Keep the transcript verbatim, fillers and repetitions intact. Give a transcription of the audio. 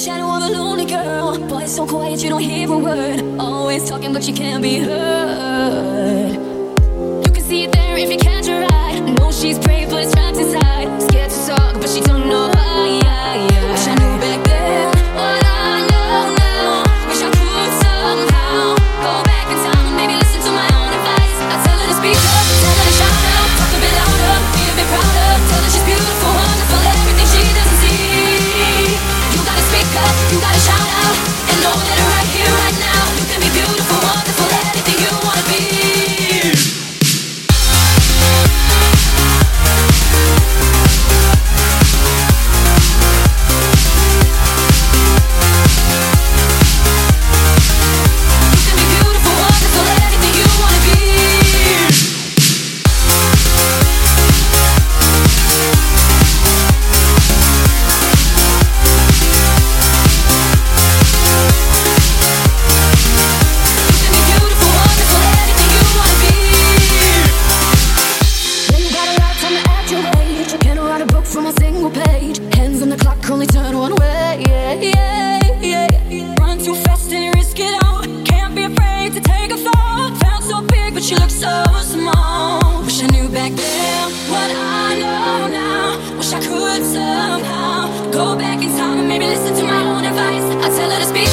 shadow of a lonely girl. Boy, so quiet you don't hear a word. Always talking but you can't be heard. You can see it there if you catch her eye. Know she's brave but trapped inside. Scared to talk but she don't know why. Wish I knew back then what I know now. Wish I could somehow go back in time and maybe listen to my own advice. I tell her to speak up, tell her to shout out, talk a bit louder, be a bit prouder. Tell her she's beautiful, wonderful, everything she doesn't see. You gotta speak up, you gotta shout out, and know that right here, right now, you can be beautiful, wonderful, anything you wanna be. From a single page, hands on the clock, only turn one way. Yeah, yeah, yeah, yeah. Run too fast and risk it all. Can't be afraid to take a fall. Felt so big, but you look so small. Wish I knew back then what I know now. Wish I could somehow go back in time and maybe listen to my own advice. I tell her to speak